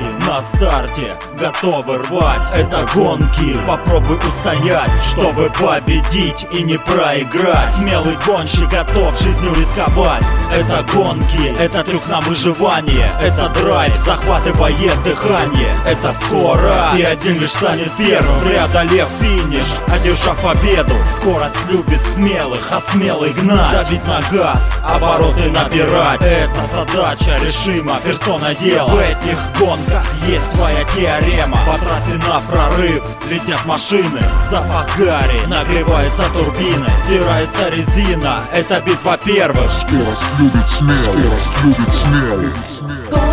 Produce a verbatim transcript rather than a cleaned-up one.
на старте готовы рвать. Это гонки, попробуй устоять, чтобы победить и не проиграть. Смелый гонщик готов жизнью рисковать. Это гонки, это трюк на выживание. Это драйв, захватывает дыхание. Это скоро, и один лишь станет первым, преодолев финиш, одержав победу. Скорость любит смелых, а смелый гнать, давить на газ, обороты набирать. Это задача решима, персона дела. В этих гонках есть своя теорема. По трассе на прорыв летят машины, запах гари, нагревается турбина, стирается резина. Это битва первых. Скорость любит смелых, скорость любит смелых.